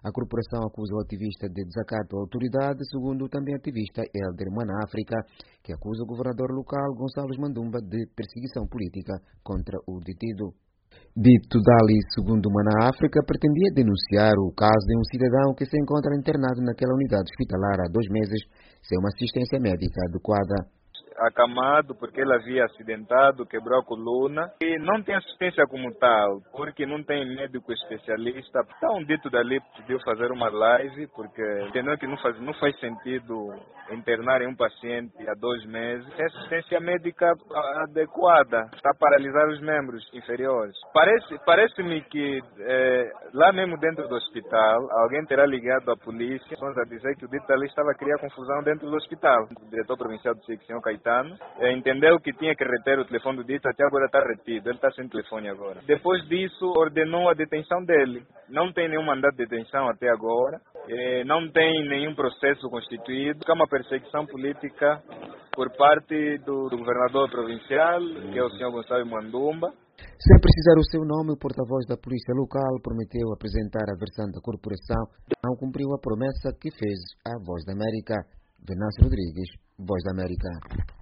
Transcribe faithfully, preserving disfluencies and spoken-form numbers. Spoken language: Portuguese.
A corporação acusa o ativista de desacato à autoridade, segundo o também ativista Helder Manáfrica, que acusa o governador local Gonçalo Mandumba de perseguição política contra o detido. Dito Dali, segundo Manáfrica, pretendia denunciar o caso de um cidadão que se encontra internado naquela unidade hospitalar há dois meses sem uma assistência médica adequada. Acamado porque ele havia acidentado, quebrou a coluna e não tem assistência como tal, porque não tem médico especialista. Então, dito dali pediu fazer uma live, porque entendeu que não faz, não faz sentido internar em um paciente há dois meses sem assistência médica adequada, está a paralisar os membros inferiores. Parece, parece-me que é, lá mesmo dentro do hospital, alguém terá ligado à polícia, a dizer que o dito dali estava a criar confusão dentro do hospital. O diretor provincial do S I C, senhor Caetano, entendeu que tinha que reter o telefone do dito, até agora está retido, ele está sem telefone agora. Depois disso, ordenou a detenção dele. Não tem nenhum mandato de detenção até agora, não tem nenhum processo constituído, é uma perseguição política por parte do, do governador provincial, que é o senhor Gonçalo Mandumba. Sem precisar o seu nome, o porta-voz da polícia local prometeu apresentar a versão da corporação, não cumpriu a promessa que fez à Voz da América. Venâncio Rodrigues, Voz da América.